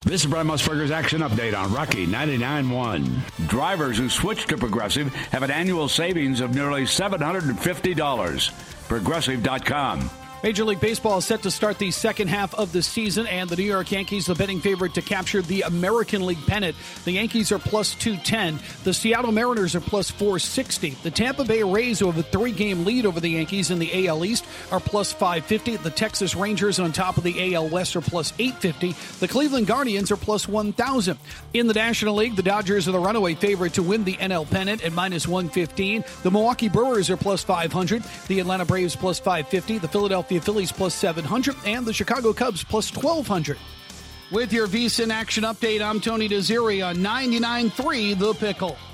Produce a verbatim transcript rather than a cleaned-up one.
This is Brad Musburger's Action Update on Rocky ninety-nine point one. Drivers who switch to Progressive have an annual savings of nearly seven hundred fifty dollars. Progressive dot com. Major League Baseball is set to start the second half of the season, and the New York Yankees, the betting favorite to capture the American League pennant. The Yankees are plus two ten. The Seattle Mariners are plus four sixty. The Tampa Bay Rays, who have a three-game lead over the Yankees in the A L East, are plus five fifty. The Texas Rangers on top of the A L West are plus eight fifty. The Cleveland Guardians are plus one thousand. In the National League, the Dodgers are the runaway favorite to win the N L pennant at minus one fifteen. The Milwaukee Brewers are plus five hundred. The Atlanta Braves plus five fifty. The Philadelphia Phillies plus seven hundred, and the Chicago Cubs plus twelve hundred. With your VSiN Action Update, I'm Tony Desiri on ninety-nine point three The Pickle.